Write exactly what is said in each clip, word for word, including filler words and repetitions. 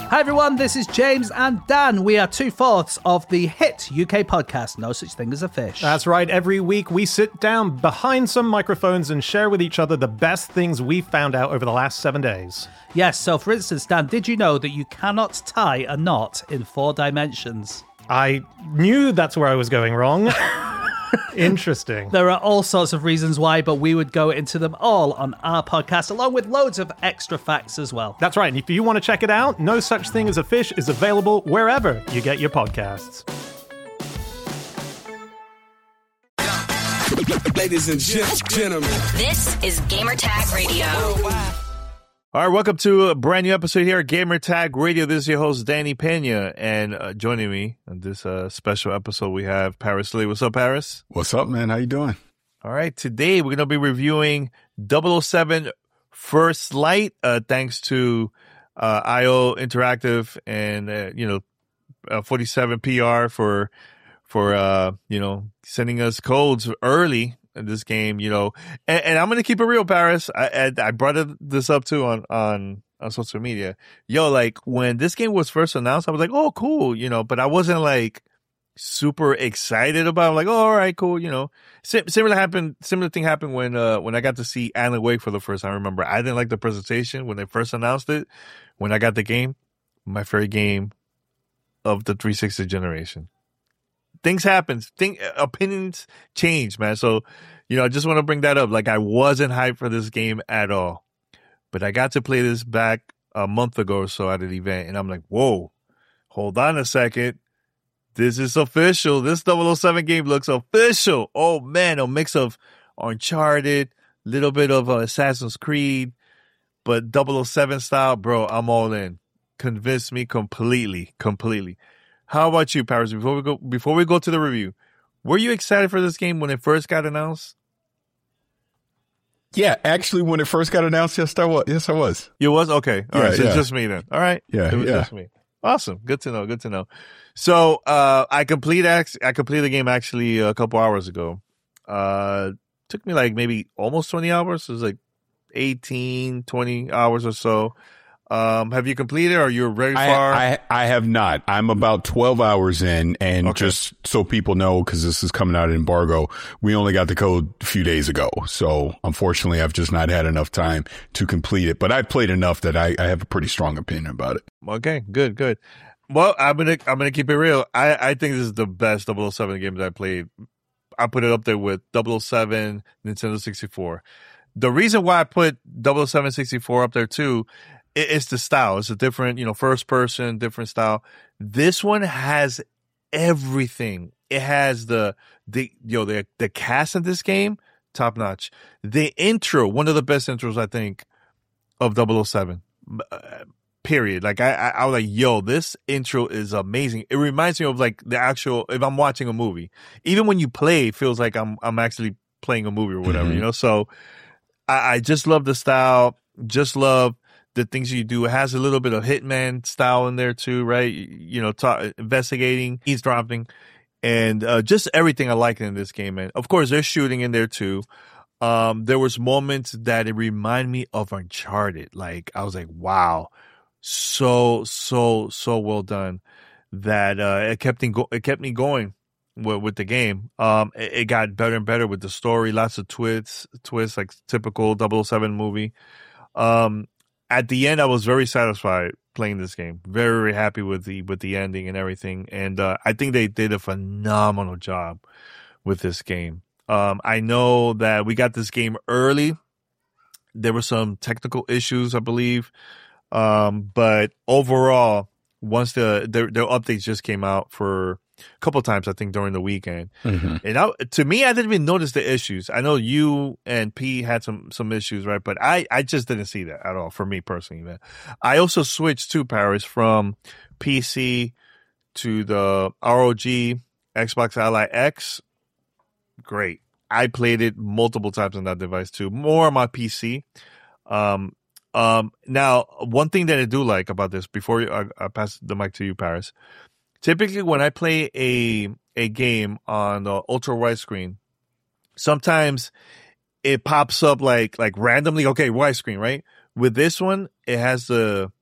Hi everyone, this is James and Dan. We are two-fourths of the hit U K podcast, No Such Thing as a Fish. That's right. Every week we sit down behind some microphones and share with each other the best things we found out over the last seven days. Yes, so for instance, Dan, did you know that you cannot tie a knot in four dimensions? I knew that's where I was going wrong. Interesting. There are all sorts of reasons why, but we would go into them all on our podcast, along with loads of extra facts as well. That's right. And if you want to check it out, No Such Thing as a Fish is available wherever you get your podcasts. Ladies and gentlemen, this is Gamertag Radio. All right, welcome to a brand new episode here at Gamertag Radio. This is your host, Danny Pena, and uh, joining me on this uh, special episode, we have Paris Lee. What's up, Paris? What's up, man? How you doing? All right, today we're going to be reviewing double oh seven First Light, uh, thanks to uh, I O Interactive and, uh, you know, uh, forty-seven P R for, for uh, you know, sending us codes early in this game, you know, and, and I'm gonna keep it real, Paris. I, I I brought it, this up too on, on on social media. Yo, like when this game was first announced, I was like, oh, cool, you know, but I wasn't like super excited about it. I'm like, oh, all right, cool, you know. Sim- similar happened. Similar thing happened when uh when I got to see Alan Wake for the first time. I remember I didn't like the presentation when they first announced it. When I got the game, my favorite game of the three sixty generation. Things happen. Think opinions change, man. So, you know, I just want to bring that up. Like, I wasn't hyped for this game at all, but I got to play this back a month ago or so at an event, and I'm like, whoa, hold on a second. This is official. This double oh seven game looks official. Oh man, a mix of Uncharted, little bit of uh, Assassin's Creed, but double oh seven style, bro. I'm all in. Convinced me completely, completely. How about you, Paris? Before we go, before we go to the review, were you excited for this game when it first got announced? Yeah, actually, when it first got announced, yes, I was. Yes, I was. You was? Okay. All yeah, right. So yeah. it's just me then. All right. Yeah. It was yeah. just me. Awesome. Good to know. Good to know. So, uh, I complete, I completed the game actually a couple hours ago. Uh, took me like maybe almost twenty hours. It was like eighteen, twenty hours or so. Um, have you completed or you're very far? I, I, I have not. I'm about twelve hours in, and Okay. just so people know, because this is coming out of embargo, we only got the code a few days ago. So unfortunately, I've just not had enough time to complete it. But I've played enough that I, I have a pretty strong opinion about it. Okay, good, good. Well, I'm gonna I'm gonna keep it real. I, I think this is the best double oh seven game that I played. I put it up there with double oh seven, Nintendo sixty-four. The reason why I put double oh seven sixty-four up there too, it, it's the style. It's a different, you know, first person, different style. This one has everything. It has the the yo the the cast in this game, top notch. The intro, one of the best intros I think of double oh seven. Uh, Period. Like I, I, I was like, yo, this intro is amazing. It reminds me of like the actual, if I'm watching a movie, even when you play, it feels like I'm, I'm actually playing a movie or whatever, Mm-hmm. you know? So I, I just love the style. Just love the things you do. It has a little bit of Hitman style in there too, right? You know, ta- investigating, eavesdropping, and uh, just everything I like in this game. And of course, there's shooting in there too. Um, there was moments that it reminded me of Uncharted. Like I was like, wow. So so so well done that uh, it kept me go- it kept me going with, with the game. Um, it, it got better and better with the story, lots of twists, twists like typical double oh seven movie. Um, at the end, I was very satisfied playing this game. Very very happy with the with the ending and everything. And uh, I think they did a phenomenal job with this game. Um, I know that we got this game early. There were some technical issues, I believe. Um, but overall, once the their, their updates just came out for a couple of times, I think during the weekend, Mm-hmm. and I, to me, I didn't even notice the issues. I know you and P had some some issues, right? But I I just didn't see that at all for me personally, man. I also switched to Paris from P C to the R O G Xbox Ally X. Great. I played it multiple times on that device too, more on my P C. Um. Um, now, one thing that I do like about this, before I, I pass the mic to you, Paris, typically when I play a a game on the ultra widescreen, sometimes it pops up like like randomly. Okay, widescreen, right? With this one, it has the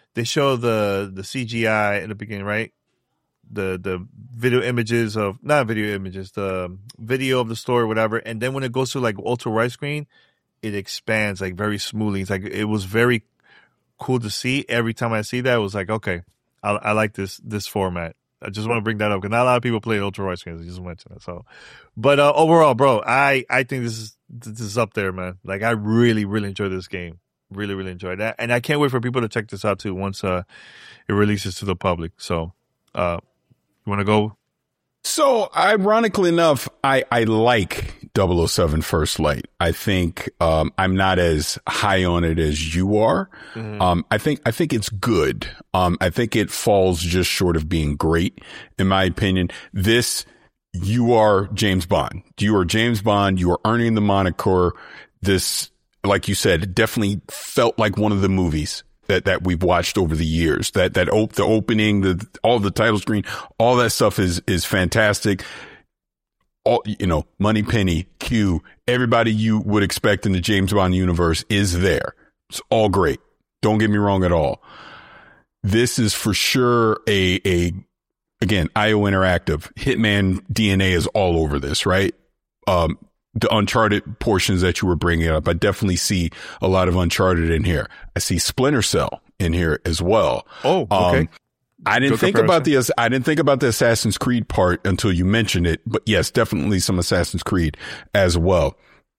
they show the the C G I in the beginning, right? The the video images of not video images, the video of the story, whatever, and then when it goes to like ultra widescreen, it expands like very smoothly. It's like it was very cool to see. Every time I see that, it was like, okay, I, I like this this format. I just want to bring that up because not a lot of people play ultra widescreen. I just mentioned it. So, but uh, overall, bro, I I think this is this is up there, man. Like I really really enjoyed this game. Really really enjoyed that, and I can't wait for people to check this out too once uh it releases to the public. So, uh. You want to go? So, ironically enough, I, I like double oh seven First Light. I think um, I'm not as high on it as you are. Mm-hmm. Um, I think I think it's good. Um, I think it falls just short of being great, in my opinion. This, you are James Bond. You are James Bond. You are earning the moniker. This, like you said, it definitely felt like one of the movies that, that we've watched over the years. That, that op- the opening, the, all the title screen, all that stuff is, is fantastic. All, you know, Moneypenny, Q, everybody you would expect in the James Bond universe is there. It's all great. Don't get me wrong at all. This is for sure a, a, again, I O Interactive. Hitman D N A is all over this, right? Um, the Uncharted portions that you were bringing up, I definitely see a lot of Uncharted in here. I see Splinter Cell in here as well. Oh, okay. Um, I didn't Good think comparison. about the I didn't think about the Assassin's Creed part until you mentioned it, but yes, definitely some Assassin's Creed as well.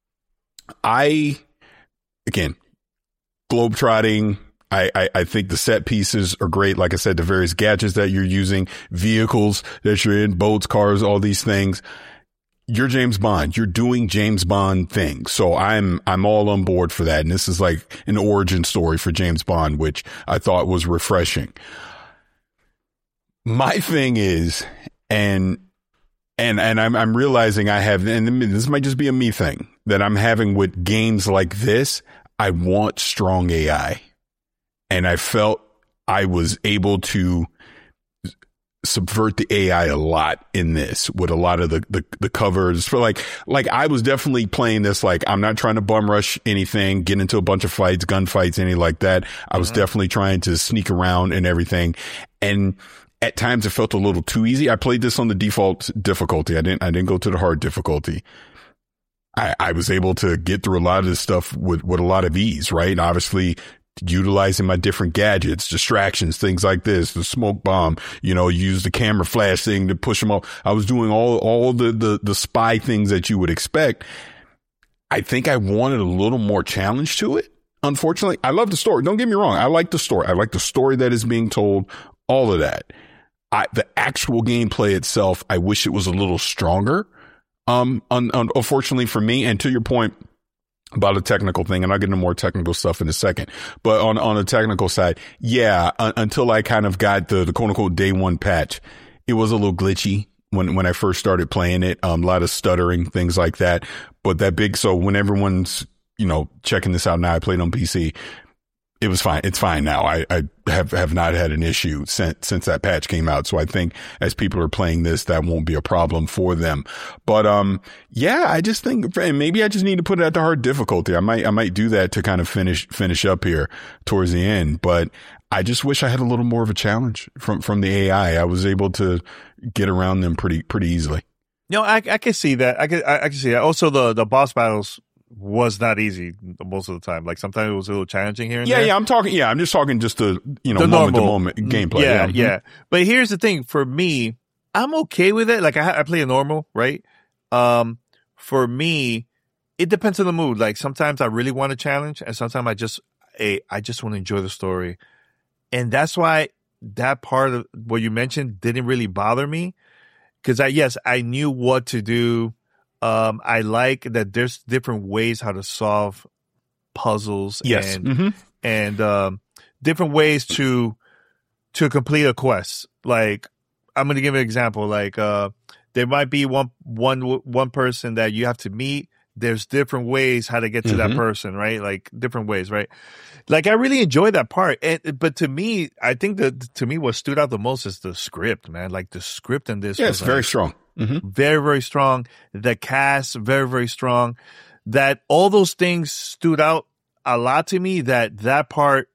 I again, globetrotting. I, I, I think the set pieces are great. Like I said, the various gadgets that you're using, vehicles that you're in, boats, cars, all these things. You're James Bond. You're doing James Bond things. So I'm, I'm all on board for that. And this is like an origin story for James Bond, which I thought was refreshing. My thing is, and, and, and I'm, I'm realizing I have, and this might just be a me thing that I'm having with games like this. I want strong A I. And I felt I was able to subvert the A I a lot in this with a lot of the, the, the covers for like, like I was definitely playing this. Like, I'm not trying to bum rush anything, get into a bunch of fights, gunfights, anything like that. I was mm-hmm. definitely trying to sneak around and everything. And at times it felt a little too easy. I played this on the default difficulty. I didn't, I didn't go to the hard difficulty. I, I was able to get through a lot of this stuff with, with a lot of ease, right? And obviously, utilizing my different gadgets, distractions, things like this, the smoke bomb, you know, use the camera flash thing to push them off. I was doing all, all the, the, the spy things that you would expect. I think I wanted a little more challenge to it. Unfortunately, I love the story. Don't get me wrong. I like the story. I like the story that is being told, all of that. I, the actual gameplay itself, I wish it was a little stronger. Um, un, un, unfortunately for me, and to your point, about a technical thing, and I'll get into more technical stuff in a second. But on, on the technical side, yeah, uh, until I kind of got the, the quote unquote day one patch, it was a little glitchy when, when I first started playing it. Um, a lot of stuttering, things like that. But that big, so when everyone's, you know, checking this out now, I played on P C. It was fine. It's fine now. I, I have, have not had an issue since, since that patch came out. So I think as people are playing this, that won't be a problem for them. But, um, yeah, I just think, and maybe I just need to put it at the hard difficulty. I might, I might do that to kind of finish, finish up here towards the end. But I just wish I had a little more of a challenge from, from the A I. I was able to get around them pretty, pretty easily. No, I, I can see that. I can, I, I can see that. Also, the, the boss battles was not easy most of the time. Like sometimes it was a little challenging here and yeah, there. Yeah, I'm talking, yeah, I'm just talking just the, you know, the moment normal, to moment gameplay. Yeah, yeah, yeah. But here's the thing. For me, I'm okay with it. Like I, I play a normal, right? Um, for me, it depends on the mood. Like sometimes I really want a challenge and sometimes I just, I, I just want to enjoy the story. And that's why that part of what you mentioned didn't really bother me. Cause I, yes, I knew what to do. Um, I like that there's different ways how to solve puzzles yes. and, mm-hmm. and, um, different ways to, to complete a quest. Like, I'm going to give an example. Like, uh, there might be one, one, one person that you have to meet. There's different ways how to get to mm-hmm. that person, right? Like different ways, right? Like I really enjoyed that part. And, but to me, I think that to me, what stood out the most is the script, man. Like the script in this. Yeah, was it's very like, strong. Mm-hmm. Very, very strong. The cast, very, very strong. That all those things stood out a lot to me. That that part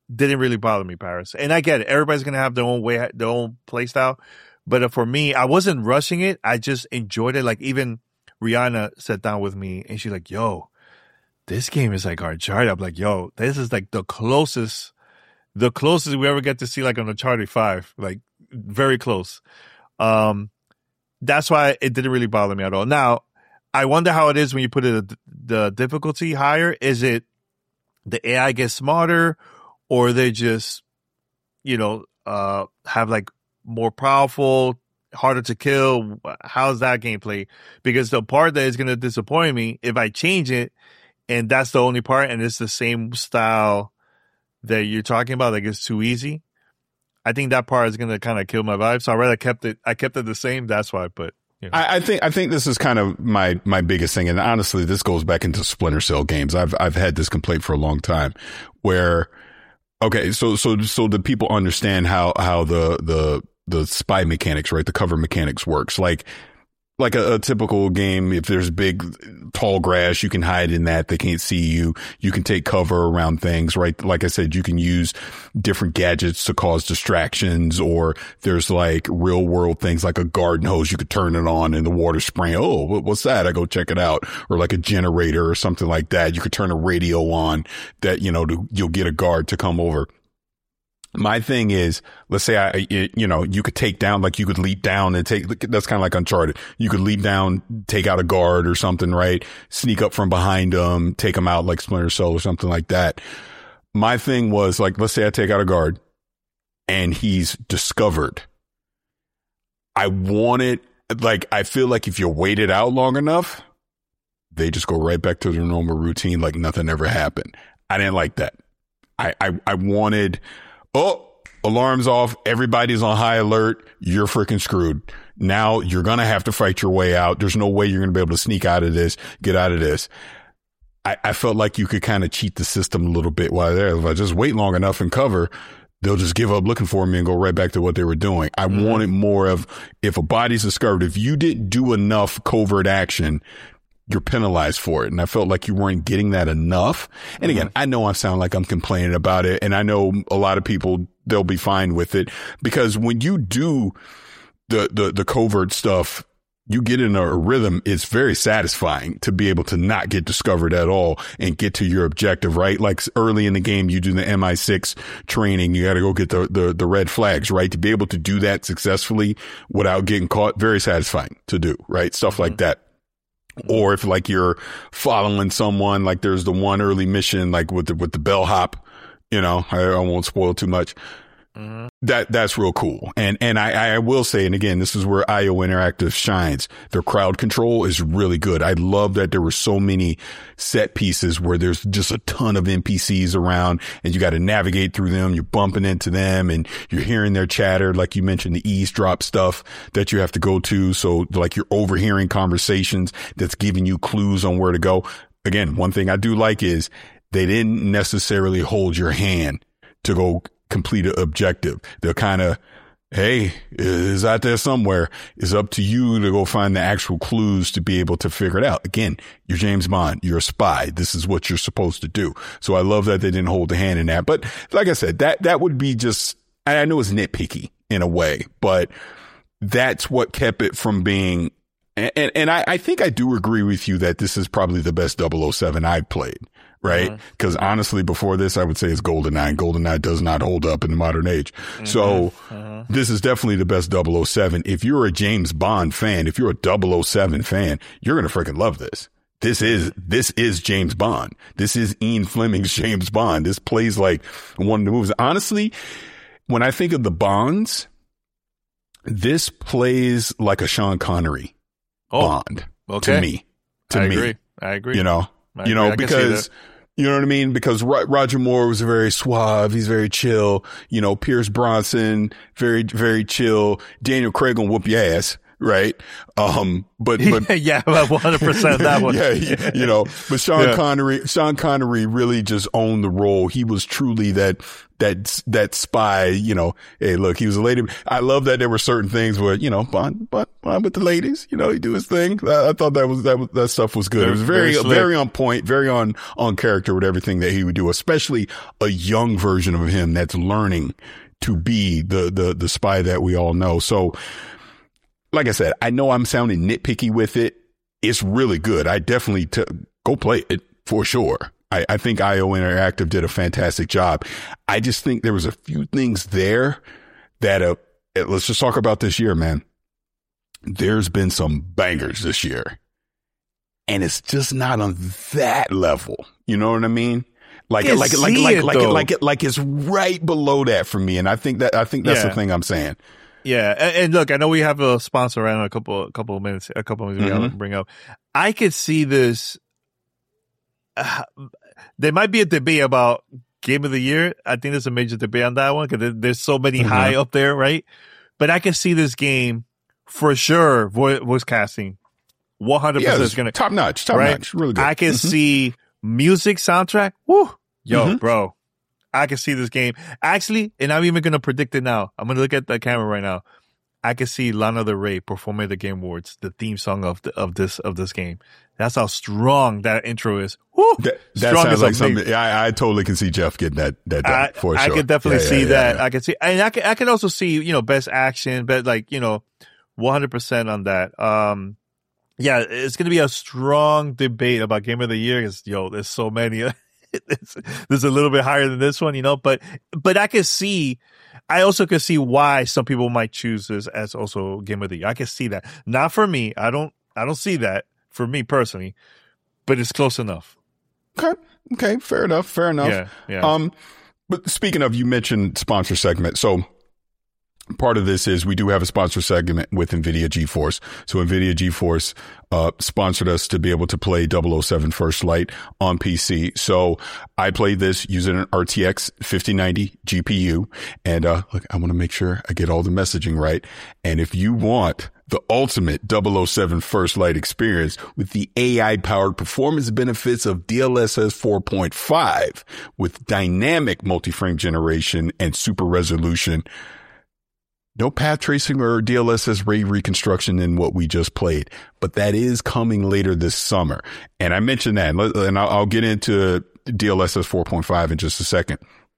didn't really bother me, Paris. And I get it. Everybody's going to have their own way, their own play style. But for me, I wasn't rushing it. I just enjoyed it. Like even Rihanna sat down with me and she's like, yo, this game is like Uncharted. I'm like, yo, this is like the closest, the closest we ever get to see like an Uncharted five. Like very close. Um, that's why it didn't really bother me at all. Now, I wonder how it is when you put it the difficulty higher. Is it the A I gets smarter, or they just, you know, uh, have like more powerful, harder to kill? How's that gameplay? Because the part that is going to disappoint me, if I change it and that's the only part and it's the same style that you're talking about, like it's too easy, I think that part is going to kind of kill my vibe. So I rather kept it, I kept it the same. That's why, but. You know. I, I think I think this is kind of my my biggest thing, and honestly, this goes back into Splinter Cell games. I've I've had this complaint for a long time, where okay, so so so the people understand how how the the the spy mechanics, right, the cover mechanics works. Like like a, a typical game, if there's big tall grass, you can hide in that. They can't see you. You can take cover around things, right? Like I said, you can use different gadgets to cause distractions, or there's like real world things like a garden hose. You could turn it on and the water spraying. Oh, what's that? I go check it out. Or like a generator or something like that. You could turn a radio on that, you know, to, you'll get a guard to come over. My thing is, let's say I, you know, you could take down, like you could leap down and take, that's kind of like Uncharted. You could leap down, take out a guard or something, right? Sneak up from behind them, take them out like Splinter Cell or something like that. My thing was like, let's say I take out a guard and he's discovered. I want it, like, I feel like if you wait it out long enough, they just go right back to their normal routine like nothing ever happened. I didn't like that. I, I, I wanted, oh, alarm's off. Everybody's on high alert. You're freaking screwed. Now you're going to have to fight your way out. There's no way you're going to be able to sneak out of this, get out of this. I, I felt like you could kind of cheat the system a little bit while there. If I just wait long enough and cover, they'll just give up looking for me and go right back to what they were doing. I mm-hmm. wanted more of, if a body's discovered, if you didn't do enough covert action, you're penalized for it. And I felt like you weren't getting that enough. And again, mm-hmm. I know I sound like I'm complaining about it. And I know a lot of people, they'll be fine with it, because when you do the, the, the covert stuff, you get in a rhythm. It's very satisfying to be able to not get discovered at all and get to your objective, right? Like early in the game, you do the M I six training. You got to go get the, the, the red flags, right? To be able to do that successfully without getting caught, very satisfying to do, right? Stuff mm-hmm. like that. Or if like you're following someone, like there's the one early mission, like with the, with the bellhop, you know, I, I won't spoil too much. Mm-hmm. That, that's real cool. And, and I, I will say, and again, this is where I O Interactive shines. Their crowd control is really good. I love that there were so many set pieces where there's just a ton of N P Cs around and you got to navigate through them. You're bumping into them and you're hearing their chatter. Like you mentioned, the eavesdrop stuff that you have to go to. So like you're overhearing conversations that's giving you clues on where to go. Again, one thing I do like is they didn't necessarily hold your hand to go complete an objective. They'll kind of, hey, it's out there somewhere. It's up to you to go find the actual clues to be able to figure it out. Again, you're James Bond. You're a spy. This is what you're supposed to do. So I love that they didn't hold a hand in that. But like I said, that, that would be just, I know it's nitpicky in a way, but that's what kept it from being, and, and I, I think I do agree with you that this is probably the best double oh seven I've played. Right? Because mm-hmm. honestly, before this, I would say it's GoldenEye. GoldenEye does not hold up in the modern age. Mm-hmm. So mm-hmm. this is definitely the best double oh seven. If you're a James Bond fan, if you're a double oh seven fan, you're going to freaking love this. This is, this is James Bond. This is Ian Fleming's James Bond. This plays like one of the movies. Honestly, when I think of the Bonds, this plays like a Sean Connery oh, Bond okay. to me. To I me. agree. I agree. You know, I you know, agree. because you know what I mean? Because Ro- Roger Moore was very suave. He's very chill. You know, Pierce Brosnan, very, very chill. Daniel Craig will whoop your ass. right? Um, but, but yeah, well, one hundred percent that one. yeah, he, you know, but Sean Yeah. Connery, Sean Connery really just owned the role. He was truly that, that, that spy, you know, hey, look, he was a lady. I love that there were certain things where, you know, Bond, Bond, Bond with the ladies, you know, he do his thing. I, I thought that was, that was, that stuff was good. It was very, Very very, slick. on point, very on, on character with everything that he would do, especially a young version of him that's learning to be the, the, the spy that we all know. So, like I said, I know I'm sounding nitpicky with it. It's really good. I definitely t- go play it for sure. I, I think I O Interactive did a fantastic job. I just think there was a few things there that, uh, let's just talk about this year, man. There's been some bangers this year, and it's just not on that level. You know what I mean? Like, I like, can like, see like, it, like, it, though. like it, like it's right below that for me. And I think that, I think that's Yeah. the thing I'm saying. Yeah, and, and look, I know we have a sponsor around a couple, a couple of minutes, a couple of minutes we Mhm. gotta bring up. I could see this. Uh, there might be a debate about game of the year. I think there's a major debate on that one because there, there's so many Mhm. high up there, right? But I can see this game for sure. Voice, voice casting, one hundred Yeah, percent it's is gonna. top notch, top right? notch, really good. I can Mhm. see music soundtrack. Woo, yo, Mhm. bro. I can see this game actually, and I'm even gonna predict it now. I'm gonna look at the camera right now. I can see Lana Del Rey performing at the Game Awards, the theme song of the, of this of this game. That's how strong that intro is. Woo! That, that Strong sounds as like a something. big- I, I totally can see Jeff getting that that done I, for I sure. can definitely Yeah, see yeah, that. yeah, I can see, and I can I can also see you know best action, but like you know, one hundred percent on that. Um, yeah, it's gonna be a strong debate about Game of the Year. Cause yo, there's so many. It's, there's a little bit higher than this one, you know, but but I can see. I also can see why some people might choose this as also Game of the Year. I can see that. Not for me. I don't. I don't see that for me personally, but it's close enough. Okay. Okay. Fair enough. Fair enough. Yeah. Yeah. Um, but speaking of, you mentioned sponsor segment. So part of this is we do have a sponsor segment with NVIDIA GeForce. So NVIDIA GeForce uh, sponsored us to be able to play double oh seven First Light on P C. So I played this using an R T X fifty ninety G P U. And uh, look, I want to make sure I get all the messaging right. And if you want the ultimate double oh seven First Light experience with the A I-powered performance benefits of D L S S four point five with dynamic multi-frame generation and super resolution, no path tracing or D L S S ray reconstruction in what we just played, but that is coming later this summer. And I mentioned that, and I'll, I'll get into D L S S four point five in just a second.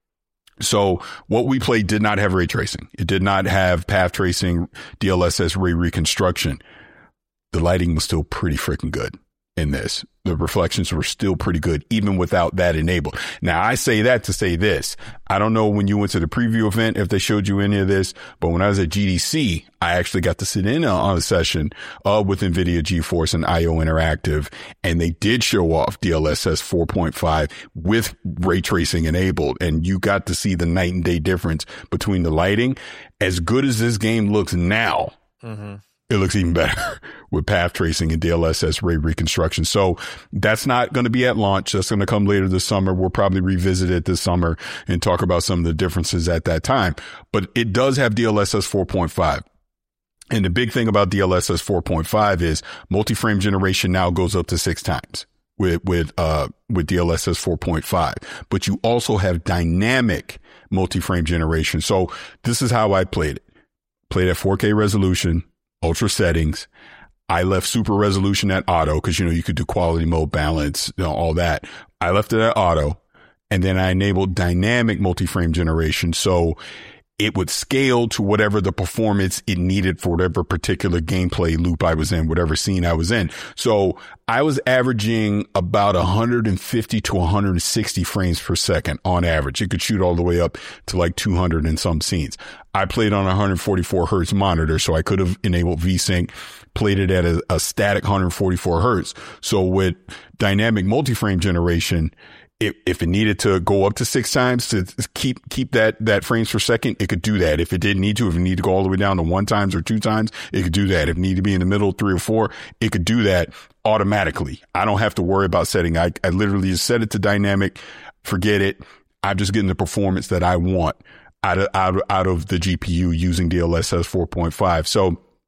So what we played did not have ray tracing. It did not have path tracing, D L S S ray reconstruction. The lighting was still pretty freaking good in this. The reflections were still pretty good, even without that enabled. Now, I say that to say this. I don't know when you went to the preview event, if they showed you any of this, but when I was at G D C, I actually got to sit in on a session uh, with NVIDIA GeForce and I O Interactive, and they did show off D L S S four point five with ray tracing enabled, and you got to see the night and day difference between the lighting. As good as this game looks now, Mm-hmm. it looks even better with path tracing and D L S S ray reconstruction. So that's not going to be at launch. That's going to come later this summer. We'll probably revisit it this summer and talk about some of the differences at that time. But it does have D L S S four point five. And the big thing about D L S S four point five is multi-frame generation now goes up to six times with, with, uh, with D L S S four point five, but you also have dynamic multi-frame generation. So this is how I played it. Played at four K resolution, ultra settings. I left super resolution at auto because, you know, you could do quality mode balance, you know, all that. I left it at auto, and then I enabled dynamic multi-frame generation. So it would scale to whatever the performance it needed for whatever particular gameplay loop I was in, whatever scene I was in. So I was averaging about one hundred fifty to one hundred sixty frames per second on average. It could shoot all the way up to like two hundred in some scenes. I played on a one hundred forty-four hertz monitor, so I could have enabled VSync, played it at a, a static one hundred forty-four hertz. So with dynamic multi-frame generation, If, if it needed to go up to six times to keep keep that that frames per second, it could do that. If it didn't need to, if it needed to go all the way down to one times or two times, it could do that. If it needed to be in the middle, three or four, it could do that automatically. I don't have to worry about setting. I, I literally just set it to dynamic, forget it. I'm just getting the performance that I want out of out of, out of the G P U using D L S S four point five. So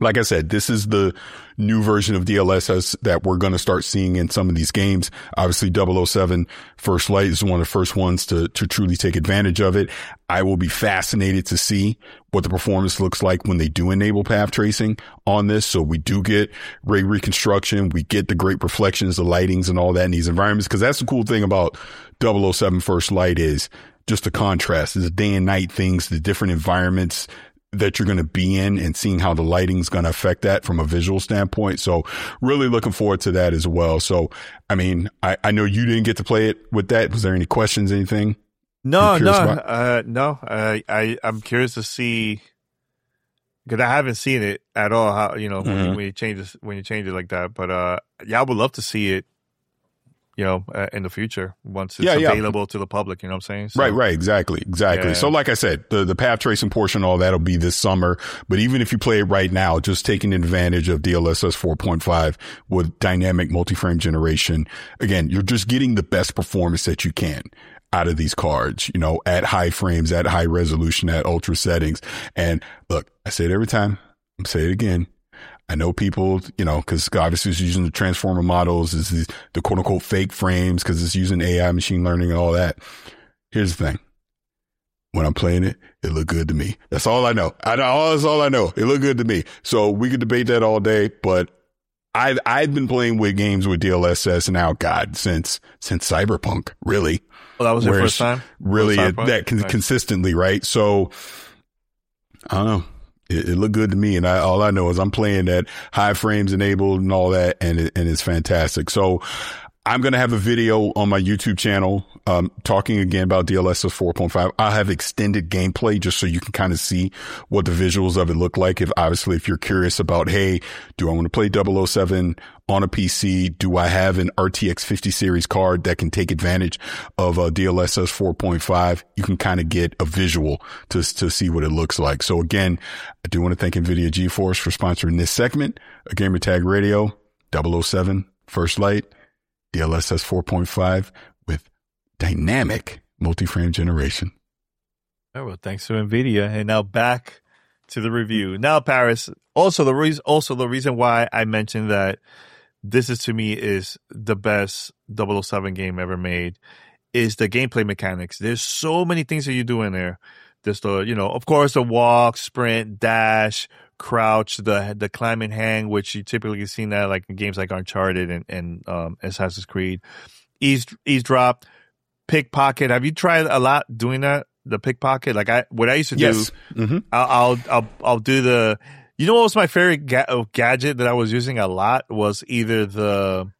like I said, this is the new version of D L S S that we're going to start seeing in some of these games. Obviously, double oh seven First Light is one of the first ones to, to truly take advantage of it. I will be fascinated to see what the performance looks like when they do enable path tracing on this. So we do get ray reconstruction. We get the great reflections, the lightings and all that in these environments. Cause that's the cool thing about double oh seven First Light is just the contrast, the day and night things, the different environments that you're going to be in and seeing how the lighting's going to affect that from a visual standpoint. So really looking forward to that as well. So, I mean, I, I know you didn't get to play it with that. Was there any questions, anything? No, no, uh, no. Uh, I, I'm curious to see, because I haven't seen it at all. How, you know, mm-hmm. when, you, when you change this, when you change it like that. But, uh, yeah, I would love to see it, you know, uh, in the future once it's yeah, available yeah. to the public, you know what I'm saying? So, right, right, exactly, exactly. Yeah. So like I said, the, the path tracing portion, all that'll be this summer. But even if you play it right now, just taking advantage of D L S S four point five with dynamic multi-frame generation, again, you're just getting the best performance that you can out of these cards, you know, at high frames, at high resolution, at ultra settings. And look, I say it every time, I'm saying it again. I know people, you know, because obviously it's using the transformer models, is the, the quote unquote fake frames because it's using A I, machine learning, and all that. Here's the thing: when I'm playing it, it looked good to me. That's all I know. I know that's all I know. It looked good to me. So we could debate that all day, but I've I've been playing with games with D L S S now, God, since since Cyberpunk, really. Well, that was your first time. Really, it, that con- nice. consistently, right? So I don't know. It, it looked good to me, and I, all I know is I'm playing at high frames enabled and all that, and it, and it's fantastic. So I'm going to have a video on my YouTube channel um talking again about D L S S four point five. I'll have extended gameplay just so you can kind of see what the visuals of it look like. If obviously if you're curious about, hey, do I want to play double oh seven on a P C? Do I have an R T X fifty series card that can take advantage of a D L S S four point five? You can kind of get a visual to to see what it looks like. So again, I do want to thank NVIDIA GeForce for sponsoring this segment of Gamertag Radio. double oh seven First Light, D L S S four point five with dynamic multi-frame generation. Oh, well, thanks to NVIDIA. And now back to the review. Now, Paris, also the reason, also the reason why I mentioned that this is to me is the best double oh seven game ever made is the gameplay mechanics. There's so many things that you do in there. There's the, you know, of course, the walk, sprint, dash, crouch, the the climb and hang, which you typically see that like in games like Uncharted and, and um, Assassin's Creed. Ease, eavesdrop, pickpocket. Have you tried a lot doing that? The pickpocket? Like I, what I used to yes. do, mm-hmm. I'll, I'll, I'll, I'll do the, you know what was my favorite ga- gadget that I was using a lot was either the,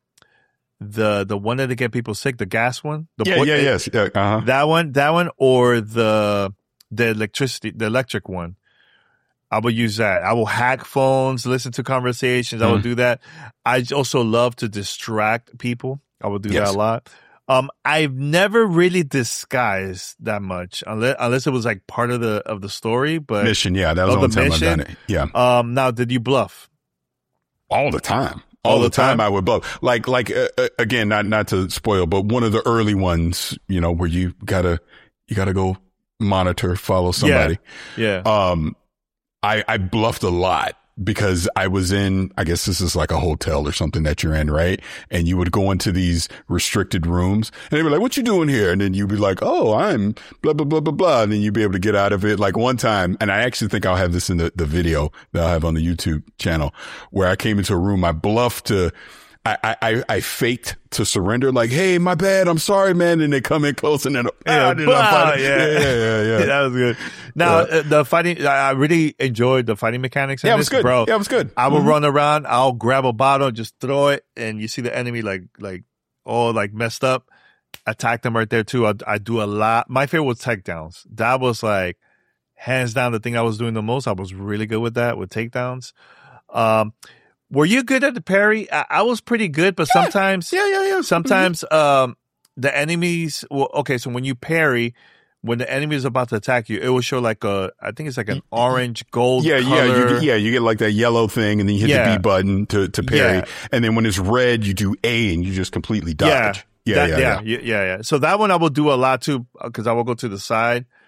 the, the one that to get people sick, the gas one. The yeah, put, yeah, yes. Yeah, uh-huh. That one, that one, or the, the electricity, the electric one. I will use that. I will hack phones, listen to conversations. Mm. I will do that. I also love to distract people. I will do yes. that a lot. Um, I've never really disguised that much, unless unless it was like part of the of the story. But mission, yeah, that was the only time mission. I've done it. Yeah. Um, now, did you bluff? All the time. All, All the, the time, time I would bluff. Like, like uh, again, not not to spoil, but one of the early ones, you know, where you gotta you gotta go monitor, follow somebody. Yeah. yeah. Um, I I bluffed a lot. Because I was in, I guess this is like a hotel or something that you're in, right? And you would go into these restricted rooms and they'd be like, what you doing here? And then you'd be like, oh, I'm blah, blah, blah, blah, blah. And then you'd be able to get out of it. Like one time, and I actually think I'll have this in the, the video that I have on the YouTube channel where I came into a room, I bluffed to, I, I, I faked to surrender, like, hey, my bad, I'm sorry, man. And they come in close and then, yeah, ah, yeah. yeah, yeah, yeah, yeah. yeah, that was good. Now, yeah. uh, the fighting, I really enjoyed the fighting mechanics. In yeah, it this, was good. Bro, yeah, it was good. I will mm-hmm. run around, I'll grab a bottle, just throw it, and you see the enemy like, like, all like messed up. Attack them right there too. I, I do a lot. My favorite was takedowns. That was like, hands down, the thing I was doing the most. I was really good with that, with takedowns. Um, Were you good at the parry? I, I was pretty good, but yeah. sometimes, yeah, yeah, yeah. Sometimes, mm-hmm. um, the enemies. Well, okay, so when you parry, when the enemy is about to attack you, it will show like a. I think it's like an orange gold. Yeah, color. yeah, you get, yeah. You get like that yellow thing, and then you hit yeah. the B button to to parry, yeah. and then when it's red, you do A, and you just completely dodge. Yeah, yeah, that, yeah, yeah, yeah, yeah, yeah. So that one I will do a lot too, because I will go to the side.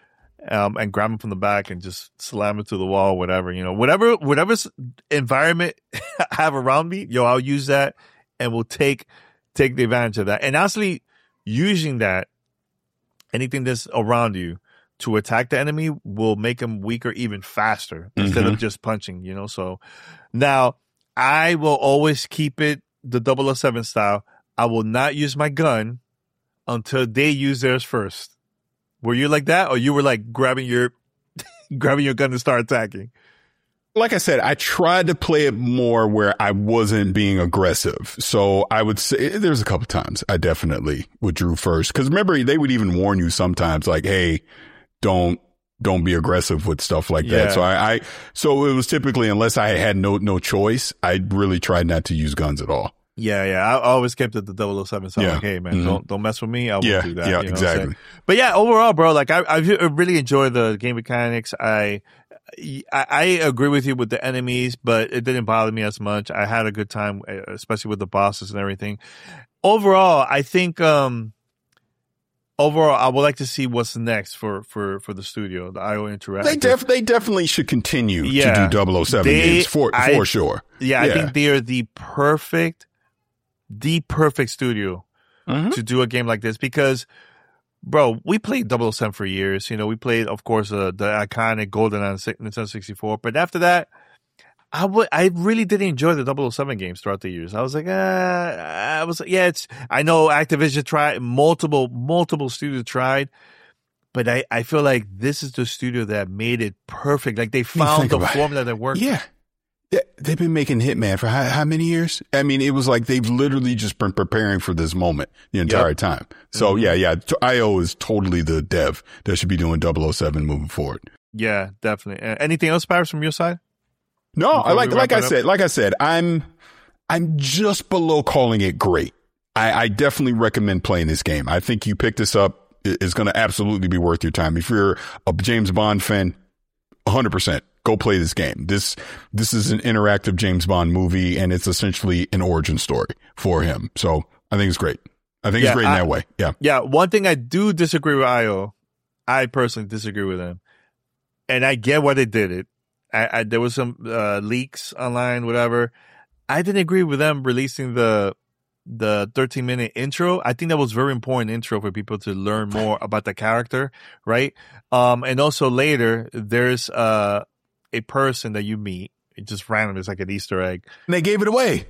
um, and grab him from the back and just slam him to the wall, whatever, you know, whatever, whatever environment I have around me, yo, I'll use that and we'll take, take the advantage of that. And honestly, using that, anything that's around you to attack the enemy will make them weaker even faster instead Mm-hmm. of just punching, you know? So now I will always keep it the double oh seven style. I will not use my gun until they use theirs first. Were you like that? Or you were like grabbing your, grabbing your gun to start attacking? Like I said, I tried to play it more where I wasn't being aggressive. So I would say there's a couple times I definitely withdrew first. Cause remember, they would even warn you sometimes like, hey, don't, don't be aggressive with stuff like Yeah. that. So I, I, so it was typically, unless I had no, no choice, I really tried not to use guns at all. Yeah, yeah. I always kept it the double oh seven. So I'm Yeah. like, hey, man, Mhm. don't don't mess with me. I won't Yeah, do that. yeah, you know what I'm exactly. saying? But yeah, overall, bro, like I I really enjoy the game mechanics. I, I I agree with you with the enemies, but it didn't bother me as much. I had a good time, especially with the bosses and everything. Overall, I think um overall I would like to see what's next for for for the studio, the I O Interactive. They def, they definitely should continue Yeah. to do double oh seven They- games for, I- for sure. Yeah, I Yeah. think they are the perfect, the perfect studio Mhm. to do a game like this because, bro, we played double oh seven for years. You know, we played, of course, uh, the iconic GoldenEye Nintendo sixty-four. But after that, I would, I really did enjoy the double oh seven games throughout the years. I was like, uh, I was, yeah, it's, I know Activision tried, multiple, multiple studios tried, but I, I feel like this is the studio that made it perfect. Like they found think the about it. formula that worked. Yeah. Yeah, they've been making Hitman for how, how many years? I mean, it was like they've literally just been preparing for this moment the entire time. So Mm-hmm. yeah, yeah, t- I O is totally the dev that should be doing double oh seven moving forward. Yeah, definitely. Uh, anything else, Paris, from your side? No, Before I like we like wrap I it up? said, like I said, I'm I'm just below calling it great. I, I definitely recommend playing this game. I think you pick this up, it- it's going to absolutely be worth your time. If you're a James Bond fan, one hundred percent. Go play this game. This this is an interactive James Bond movie, and it's essentially an origin story for him. So I think it's great. I think Yeah, it's great in I- that way. Yeah. Yeah, one thing I do disagree with I O, I personally disagree with them, and I get why they did it. I, I there was some uh, leaks online, whatever. I didn't agree with them releasing the the thirteen minute intro. I think that was very important intro for people to learn more about the character, right? Um, and also later there's uh a person that you meet. It just random. It's like an Easter egg. And they gave it away.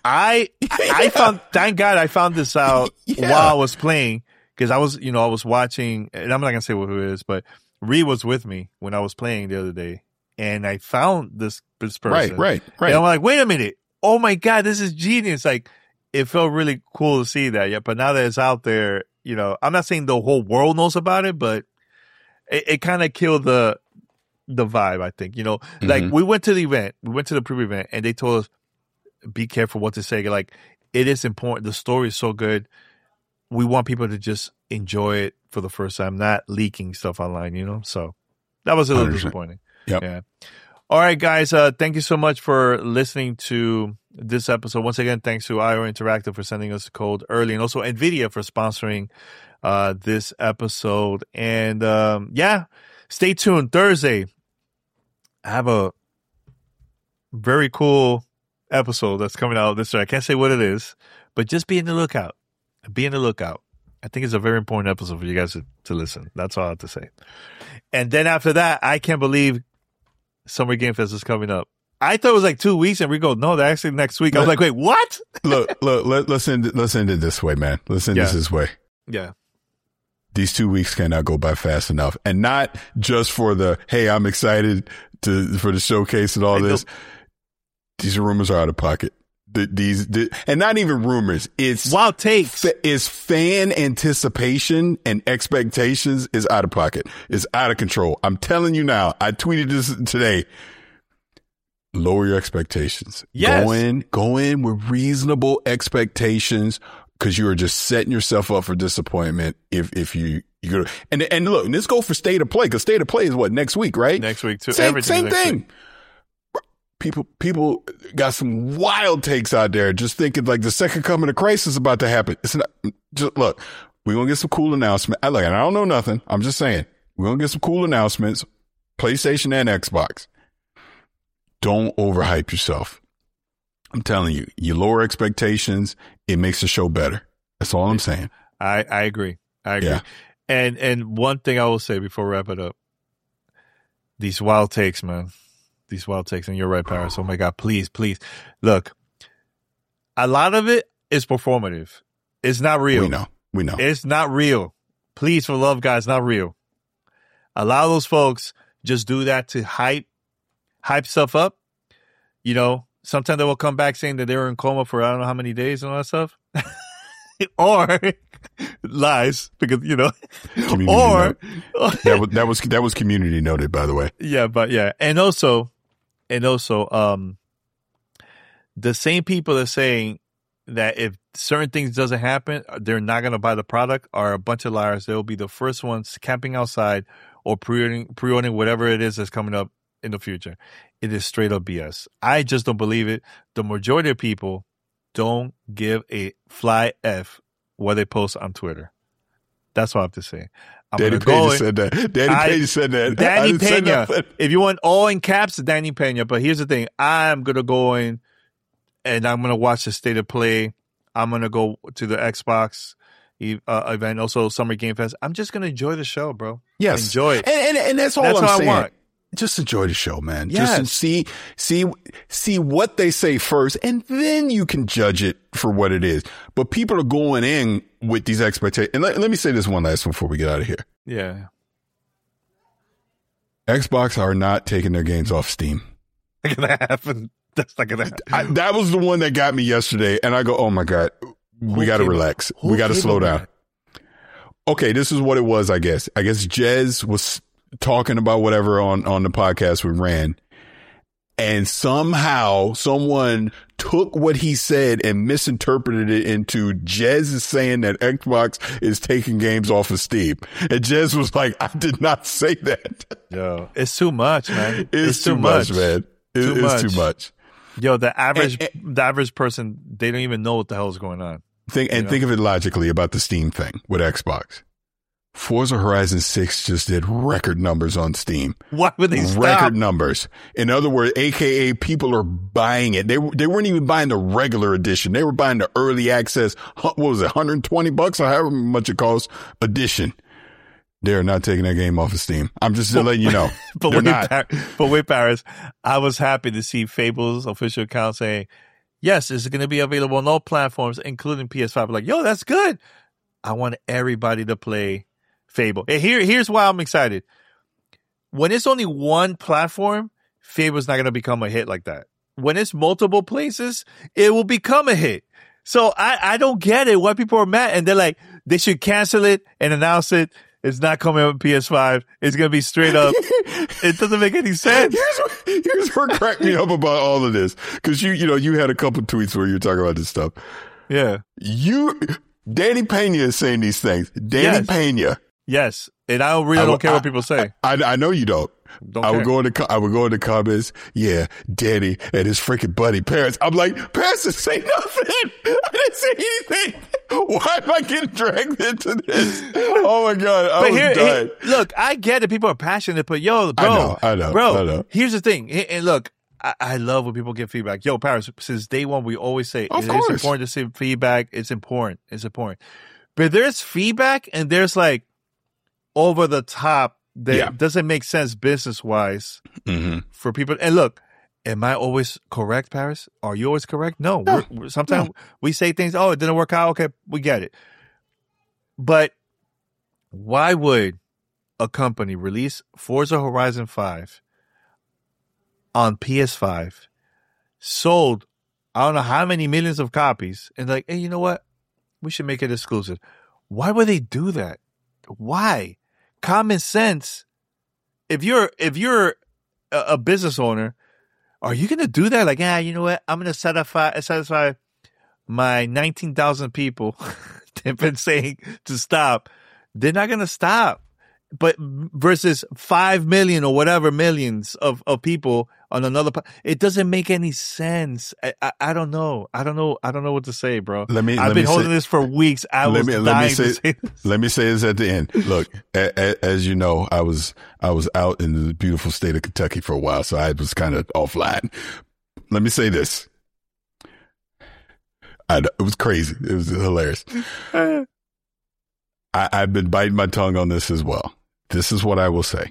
I I found thank God I found this out Yeah. while I was playing because I was you know I was watching and I'm not gonna say who it is, but Ree was with me when I was playing the other day and I found this this person. Right, right, right. And I'm like, wait a minute, oh my God, this is genius! Like it felt really cool to see that. Yeah, but now that it's out there, you know, I'm not saying the whole world knows about it, but it, it kind of killed the the vibe. I think you know, like Mhm. we went to the event, we went to the pre event, and they told us, be careful what to say. Like, it is important. The story is so good. We want people to just enjoy it for the first time, not leaking stuff online, you know? So that was a little one hundred percent. disappointing. Yep. Yeah. All right, guys. Uh, thank you so much for listening to this episode. Once again, thanks to I O Interactive for sending us the code early and also NVIDIA for sponsoring uh, this episode. And um, yeah, stay tuned. Thursday, I have a very cool episode that's coming out this year. I can't say what it is, but just be in the lookout. Be in the lookout. I think it's a very important episode for you guys to, to listen. That's all I have to say. And then after that, I can't believe Summer Game Fest is coming up. I thought it was like two weeks, and we go, no, they're actually next week. I was like, wait, what? look, look, let, let's end it, let's end it this way, man. Let's end Yeah. this this way. Yeah. These two weeks cannot go by fast enough. And not just for the, hey, I'm excited to, for the showcase and all I know. this. These rumors are out of pocket. The, these, the, and not even rumors. It's, Wild takes. fa- it's fan anticipation and expectations is out of pocket. It's out of control. I'm telling you now, I tweeted this today. Lower your expectations. Yes. Go in, go in with reasonable expectations because you are just setting yourself up for disappointment if, if you, you go, and, and look, and this go for State of Play because State of Play is what, next week, right? Next week, too. Same, Everything same next thing. week. People, people got some wild takes out there just thinking like the second coming of Christ is about to happen. It's not, just look, we're going to get some cool announcement. I look, and I don't know nothing. I'm just saying We're going to get some cool announcements. PlayStation and Xbox. Don't overhype yourself. I'm telling you, you lower expectations, it makes the show better. That's all I'm saying. I, I agree. I agree. Yeah. And and one thing I will say before we wrap it up. These wild takes, man. These wild takes. And you're right, Paris. Oh, my God. Please, please. Look, a lot of it is performative. It's not real. We know. We know. It's not real. Please, for the love of God, it's not real. A lot of those folks just do that to hype, hype stuff up. You know, sometimes they will come back saying that they were in coma for I don't know how many days and all that stuff. Or lies, because, you know, Community or note. that was that was that was community noted, by the way. yeah, but yeah, and also, and also, um, the same people are saying that if certain things doesn't happen, they're not going to buy the product are a bunch of liars. They'll be the first ones camping outside or pre-ordering, pre-ordering whatever it is that's coming up in the future. It is straight up B S. I just don't believe it. The majority of people don't give a fly F what they post on Twitter. That's what I have to say. I'm Danny gonna go Pena in- said that. Danny I- Pena said that. I Danny didn't say Pena. nothing. If you want all in caps, Danny Pena. But here's the thing. I'm going to go in and I'm going to watch the State of Play. I'm going to go to the Xbox uh, event, also Summer Game Fest. I'm just going to enjoy the show, bro. Yes, Enjoy it. and and, and that's all That's I'm what I saying. want. Just enjoy the show, man. Yes. Just see see see what they say first, and then you can judge it for what it is. But people are going in with these expectations. And let, let me say this one last one before we get out of here. Yeah. Xbox are not taking their games off Steam. Not going to happen. That's not going to happen. I, that was the one that got me yesterday, and I go, "Oh my God, we got to came up- relax. who We got to came slow up with down." Okay, this is what it was. I guess. I guess Jez was talking about whatever on on the podcast we ran, and somehow someone took what he said and misinterpreted it into Jez is saying that Xbox is taking games off of Steam, and Jez was like, "I did not say that." Yo, it's too much, man. It's, too, much, man. It, Too it's much. too much. Yo, the average, And- the average person, they don't even know what the hell is going on. Think and know? think of it logically about the Steam thing with Xbox. Forza Horizon six just did record numbers on Steam. Why would they stop? Record numbers. In other words, A K A people are buying it. They they weren't even buying the regular edition. They were buying the early access. What was it? one hundred twenty bucks or however much it costs edition. They're not taking that game off of Steam. I'm just letting you know. But They're wait, not. Par- but wait, Paris, I was happy to see Fable's official account saying, yes, it's going to be available on all platforms, including P S five. I'm like, yo, that's good. I want everybody to play Fable. And here, here's why I'm excited. When it's only one platform, Fable's not going to become a hit like that. When it's multiple places, it will become a hit. So I, I don't get it why people are mad. And they're like, they should cancel it and announce it. It's not coming on P S five. It's going to be straight up. It doesn't make any sense. Here's what, here's what cracked me up about all of this. Cause you, you know, you had a couple tweets where you were talking about this stuff. Yeah. You, Danny Pena is saying these things. Danny Yes. Pena. Yes. And I really I don't will- care what I- people say. I, I know you don't. Don't I would care. go in the co- I would go in the comments. Yeah, Danny and his freaking buddy Paris. I'm like, Paris didn't say nothing. I didn't say anything. Why am I getting dragged into this? Oh my God, I But was here, dying. here- look, I get it. People are passionate, but yo, bro, know, I know, bro. I know. Here's the thing, and and look, I, I love when people give feedback. Yo, Paris, since day one, we always say Of it's course. important to see feedback. It's important. It's important. But there's feedback, and there's like over the top that Yeah. doesn't make sense business wise Mm-hmm. for people. And look, am I always correct, Paris? Are you always correct? No. No, We're, we're, sometimes no. we say things, oh, it didn't work out. Okay, we get it. But why would a company release Forza Horizon five on P S five, sold I don't know how many millions of copies, and like, hey, you know what? We should make it exclusive. Why would they do that? Why? Common sense. If you're if you're a, a business owner, are you gonna do that? Like, yeah, you know what? I'm gonna satisfy satisfy my nineteen thousand people they've been saying to stop. They're not gonna stop. but versus five million or whatever millions of, of people on another, it doesn't make any sense. I, I, I don't know. I don't know. I don't know what to say, bro. Let me. I've let been me holding say, this for weeks. I let was me, dying let me to say, say this. Let me say this at the end. Look, a, a, as you know, I was I was out in the beautiful state of Kentucky for a while, so I was kind of offline. Let me say this. I, it was crazy. It was hilarious. I, I've been biting my tongue on this as well. This is what I will say.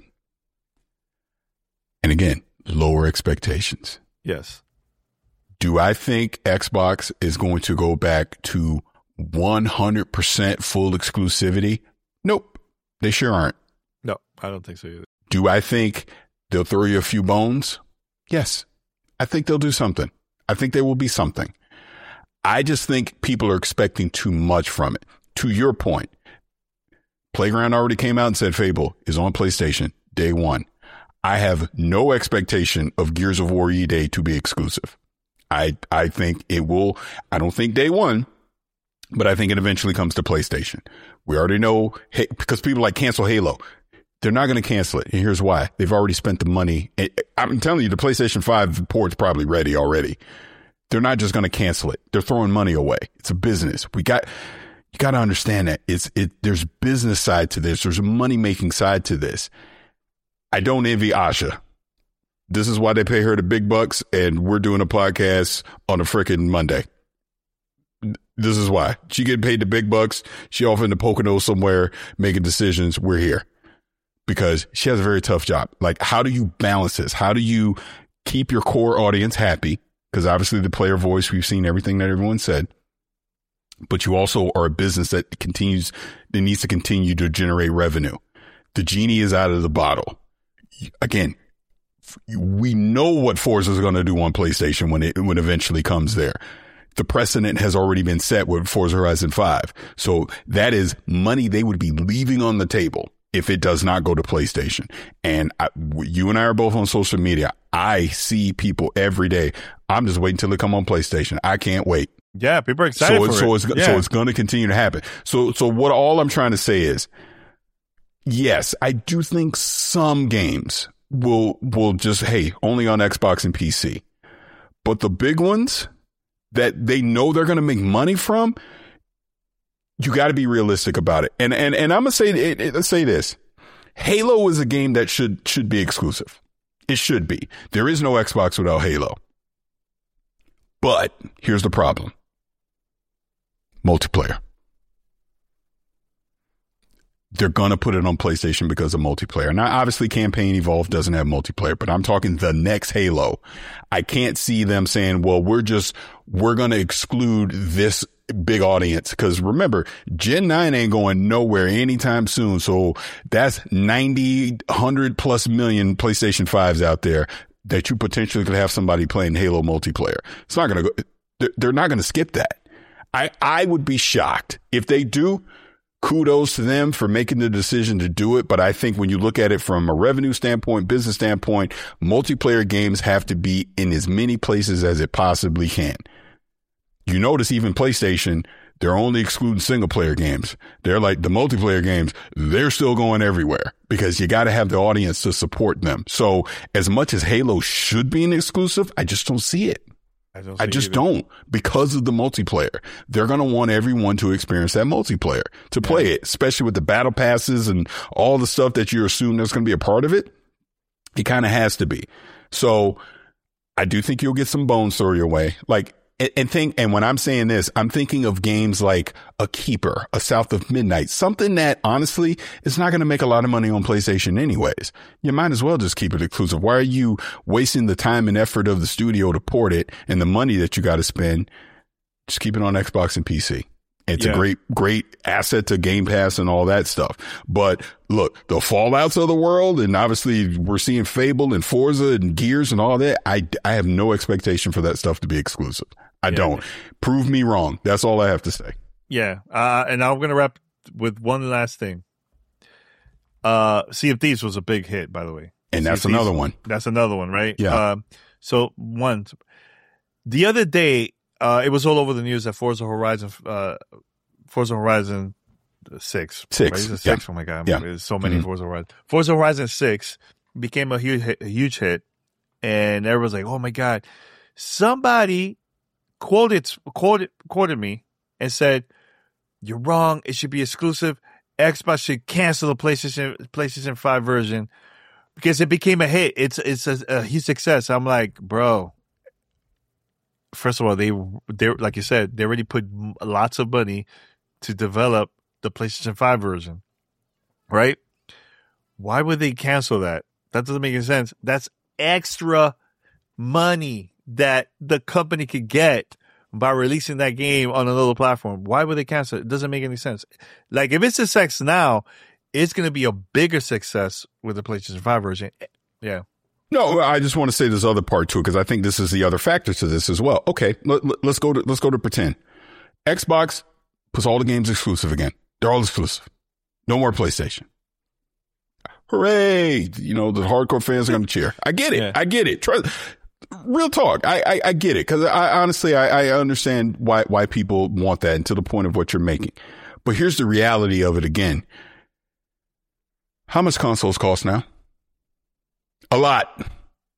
And again, lower expectations. Yes. Do I think Xbox is going to go back to one hundred percent full exclusivity? Nope. They sure aren't. No, I don't think so either. Do I think they'll throw you a few bones? Yes. I think they'll do something. I think there will be something. I just think people are expecting too much from it. To your point, Playground already came out and said Fable is on PlayStation day one. I have no expectation of Gears of War E-Day to be exclusive. I I think it will. I don't think day one, but I think it eventually comes to PlayStation. We already know, hey, because people like cancel Halo. They're not going to cancel it. And here's why. They've already spent the money. I'm telling you, the PlayStation five port's probably ready already. They're not just going to cancel it. They're throwing money away. It's a business. We got, you got to understand that it's, it, there's business side to this. There's a money making side to this. I don't envy Asha. This is why they pay her the big bucks, and we're doing a podcast on a freaking Monday. This is why. She getting paid the big bucks. She off in the Poconos somewhere making decisions. We're here because she has a very tough job. Like, how do you balance this? How do you keep your core audience happy? Because obviously the player voice, we've seen everything that everyone said. But you also are a business that continues, that needs to continue to generate revenue. The genie is out of the bottle. Again, we know what Forza is going to do on PlayStation when it when it eventually comes there. The precedent has already been set with Forza Horizon five. So that is money they would be leaving on the table if it does not go to PlayStation. And I, you and I are both on social media. I see people every day. I'm just waiting till it come on PlayStation. I can't wait. Yeah, people are excited so, for so it. It's, yeah. So it's going to continue to happen. So, so what all I'm trying to say is, yes, I do think some games will, will just, hey, only on Xbox and P C. But the big ones that they know they're going to make money from, you got to be realistic about it. And, and, and I'm going to say, it, it, let's say this. Halo is a game that should, should be exclusive. It should be. There is no Xbox without Halo. But here's the problem. Multiplayer. They're going to put it on PlayStation because of multiplayer. Now, obviously, Campaign Evolved doesn't have multiplayer, but I'm talking the next Halo. I can't see them saying, well, we're just, we're going to exclude this big audience. Because remember, Gen nine ain't going nowhere anytime soon. So that's ninety, one hundred plus million PlayStation fives out there that you potentially could have somebody playing Halo multiplayer. It's not going to go, they're not going to skip that. I, I would be shocked if they do. Kudos to them for making the decision to do it. But I think when you look at it from a revenue standpoint, business standpoint, multiplayer games have to be in as many places as it possibly can. You notice even PlayStation, they're only excluding single player games. They're like the multiplayer games. They're still going everywhere because you got to have the audience to support them. So as much as Halo should be an exclusive, I just don't see it. I, don't I just don't because of the multiplayer. They're going to want everyone to experience that multiplayer, to play yeah. it, especially with the battle passes and all the stuff that you assume that's going to be a part of it. It kind of has to be. So I do think you'll get some bones thrown your way. Like, and, and think, and when I'm saying this, I'm thinking of games like a Keeper, a South of Midnight, something that honestly is not going to make a lot of money on PlayStation anyways. You might as well just keep it exclusive. Why are you wasting the time and effort of the studio to port it and the money that you got to spend? Just keep it on Xbox and P C. It's yeah. a great, great asset to Game Pass and all that stuff. But look, the Fallouts of the world, and obviously we're seeing Fable and Forza and Gears and all that. I, I have no expectation for that stuff to be exclusive. I yeah. don't. Prove me wrong. That's all I have to say. Yeah. Uh, and I'm going to wrap with one last thing. Uh, Sea of Thieves was a big hit, by the way. And sea that's another one. That's another one, right? Yeah. Uh, so one, the other day, Uh, it was all over the news that Forza Horizon, uh, Forza Horizon six. Six, Right? Is it yeah. six? Oh my god, Yeah. there's so many Mhm. Forza Horizon. Forza Horizon six became a huge, hit, a huge hit, and everyone's like, "Oh my god!" Somebody quoted quoted quoted me and said, "You're wrong. It should be exclusive. Xbox should cancel the PlayStation PlayStation five version because it became a hit. It's it's a, a huge success." I'm like, bro. First of all, they they like you said, they already put lots of money to develop the PlayStation five version, right? Why would they cancel that? That doesn't make any sense. That's extra money that the company could get by releasing that game on another platform. Why would they cancel it? It doesn't make any sense. Like, if it's a success now, it's going to be a bigger success with the PlayStation five version. Yeah. No, I just want to say this other part to it because I think this is the other factor to this as well. Okay, let, let, let's go to let's go to pretend. Xbox puts all the games exclusive again. They're all exclusive. No more PlayStation. Hooray! You know, the hardcore fans are going to cheer. I get it. Yeah. I get it. Trust, real talk. I, I, I get it because I honestly I, I understand why why people want that and to the point of what you're making. But here's the reality of it again. How much consoles cost now? A lot.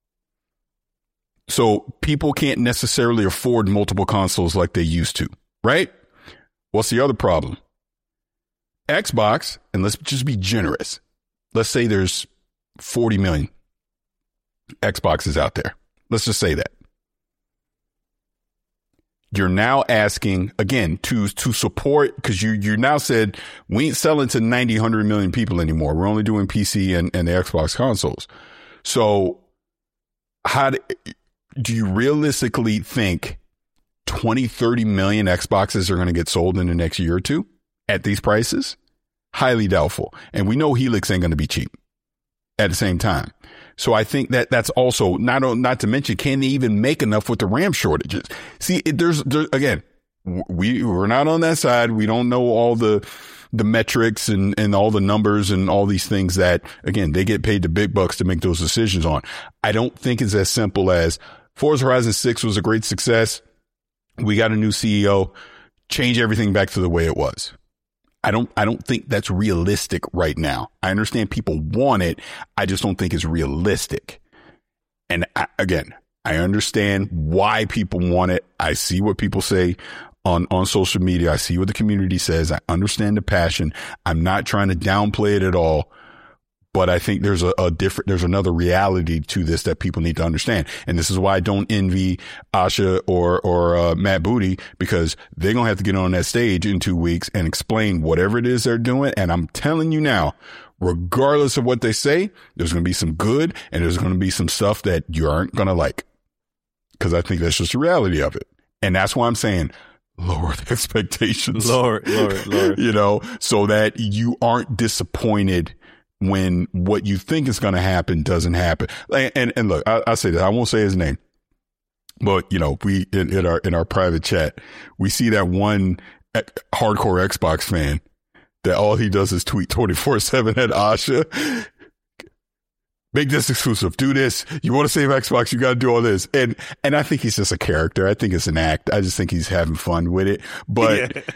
So people can't necessarily afford multiple consoles like they used to, right? What's the other problem? Xbox, and let's just be generous. Let's say there's forty million Xboxes out there. Let's just say that. You're now asking, again, to to support, because you you now said we ain't selling to ninety, one hundred million people anymore. We're only doing P C and, and the Xbox consoles. So how do, do you realistically think twenty, thirty million Xboxes are going to get sold in the next year or two at these prices? Highly doubtful. And we know Helix ain't going to be cheap at the same time. So I think that that's also not, not to mention, can they even make enough with the RAM shortages? See, it, there's, there, again, we, we're not on that side. We don't know all the, the metrics and, and all the numbers and all these things that, again, they get paid the big bucks to make those decisions on. I don't think it's as simple as Forza Horizon six was a great success. We got a new C E O, change everything back to the way it was. I don't, I don't think that's realistic right now. I understand people want it. I just don't think it's realistic. And I, again, I understand why people want it. I see what people say on, on social media. I see what the community says. I understand the passion. I'm not trying to downplay it at all. But I think there's a, a different, there's another reality to this that people need to understand. And this is why I don't envy Asha or, or, uh, Matt Booty, because they're going to have to get on that stage in two weeks and explain whatever it is they're doing. And I'm telling you now, regardless of what they say, there's going to be some good and there's going to be some stuff that you aren't going to like. Cause I think that's just the reality of it. And that's why I'm saying lower the expectations. Lower, lower, lower. You know, so that you aren't disappointed when what you think is going to happen doesn't happen. And, and, and look, I, I say that I won't say his name, but you know, we, in, in our, in our private chat, we see that one hardcore Xbox fan that all he does is tweet twenty-four seven at Asha. Make this exclusive. Do this. You want to save Xbox, you got to do all this. And, and I think he's just a character. I think it's an act. I just think he's having fun with it, but yeah.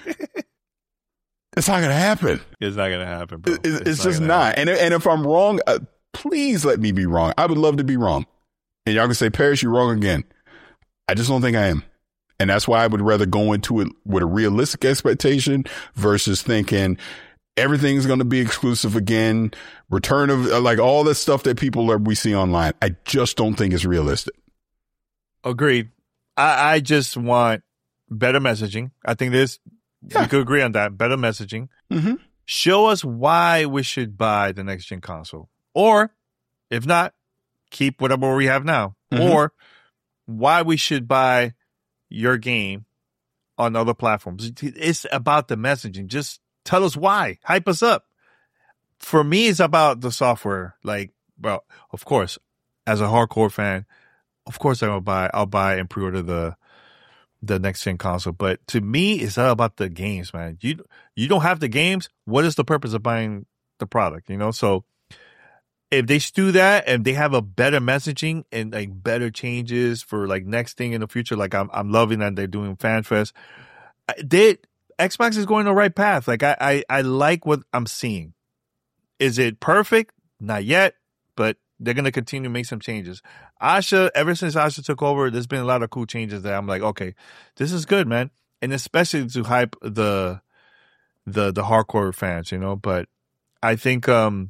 It's not going to happen. It's not going to happen, bro. It's, it's, it's just not. not. And, and if I'm wrong, uh, please let me be wrong. I would love to be wrong. And y'all can say, Parrish, you're wrong again. I just don't think I am. And that's why I would rather go into it with a realistic expectation versus thinking everything's going to be exclusive again. Return of uh, like all this stuff that people are, we see online. I just don't think it's realistic. Agreed. I, I just want better messaging. I think this, yeah. We could agree on that. Better messaging. Mm-hmm. Show us why we should buy the next gen console. Or if not, keep whatever we have now. Mm-hmm. Or why we should buy your game on other platforms. It's about the messaging. Just tell us why. Hype us up. For me, it's about the software. Like, well, of course, as a hardcore fan, of course I'm gonna buy. I'll buy and pre-order the the next gen console. But to me, it's all about the games, man. You you don't have the games. What is the purpose of buying the product? You know. So if they do that and they have a better messaging and like better changes for like next thing in the future, like I'm I'm loving that they're doing FanFest. They Xbox is going the right path. Like I, I, I like what I'm seeing. Is it perfect? Not yet, but they're going to continue to make some changes. Asha, ever since Asha took over, there's been a lot of cool changes that I'm like, okay, this is good, man. And especially to hype the the the hardcore fans, you know. But I think, um,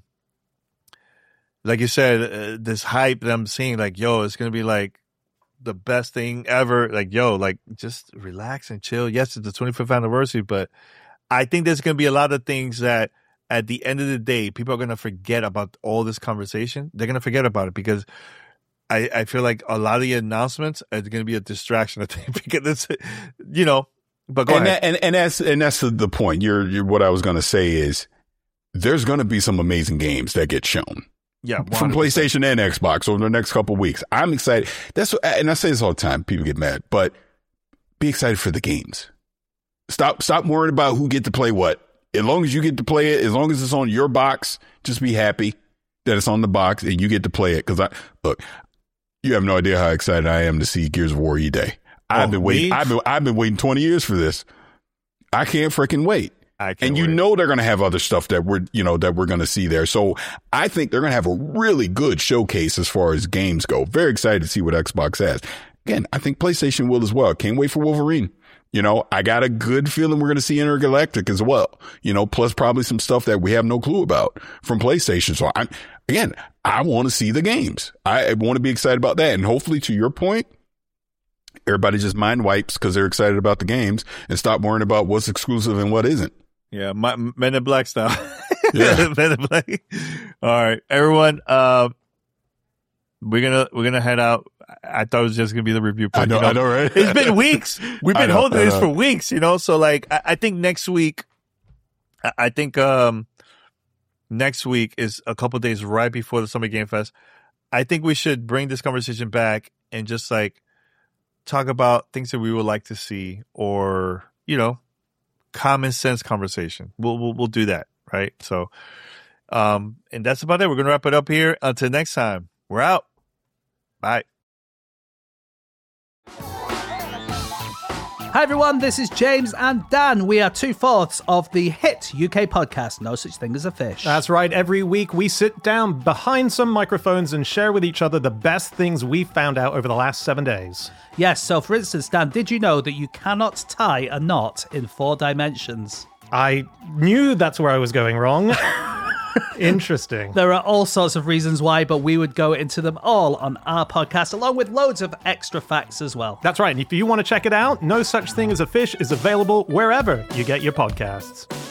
like you said, uh, this hype that I'm seeing, like, yo, it's going to be like the best thing ever. Like, yo, like, just relax and chill. Yes, it's the twenty-fifth anniversary, but I think there's going to be a lot of things that at the end of the day, people are going to forget about all this conversation. They're going to forget about it because I, I feel like a lot of the announcements are going to be a distraction. I think because it's, you know, but go and ahead. That, and, and that's, and that's the, the point. You're, you're, what I was going to say is there's going to be some amazing games that get shown. Yeah. one hundred percent. From PlayStation and Xbox over the next couple of weeks. I'm excited. That's what, and I say this all the time. People get mad, but be excited for the games. Stop, stop worrying about who get to play what. As long as you get to play it, as long as it's on your box, just be happy that it's on the box and you get to play it. Because I look, you have no idea how excited I am to see Gears of War E Day. I've Oh, been waiting. me? I've been I've been waiting twenty years for this. I can't freaking wait. I can't And you wait. know they're going to have other stuff that we're you know that we're going to see there. So I think they're going to have a really good showcase as far as games go. Very excited to see what Xbox has. Again, I think PlayStation will as well. Can't wait for Wolverine. You know, I got a good feeling we're going to see Intergalactic as well, you know, plus probably some stuff that we have no clue about from PlayStation. So I'm, again, I want to see the games. I want to be excited about that. And hopefully to your point, everybody just mind wipes because they're excited about the games and stop worrying about what's exclusive and what isn't. Yeah. My, Men in Black style. Yeah. Men in Black. All right, everyone. Uh, we're going to, we're going to head out. I thought it was just going to be the review. I But, know, you know, I know, right? It's been weeks. We've I been know, holding I this know. for weeks, you know? So like, I, I think next week, I, I think, um, next week is a couple days right before the Summer Game Fest. I think we should bring this conversation back and just like talk about things that we would like to see or, you know, common sense conversation. We'll, we'll, we'll do that. Right. So, um, and that's about it. We're going to wrap it up here. Until next time, we're out. Bye. Hi everyone, this is James and Dan. We are two-fourths of the hit U K podcast, No Such Thing as a Fish. That's right. Every week we sit down behind some microphones and share with each other the best things we found out over the last seven days. Yes, so for instance, Dan, did you know that you cannot tie a knot in four dimensions? I knew that's where I was going wrong. Interesting. There are all sorts of reasons why, but we would go into them all on our podcast, along with loads of extra facts as well. That's right. And if you want to check it out, No Such Thing as a Fish is available wherever you get your podcasts.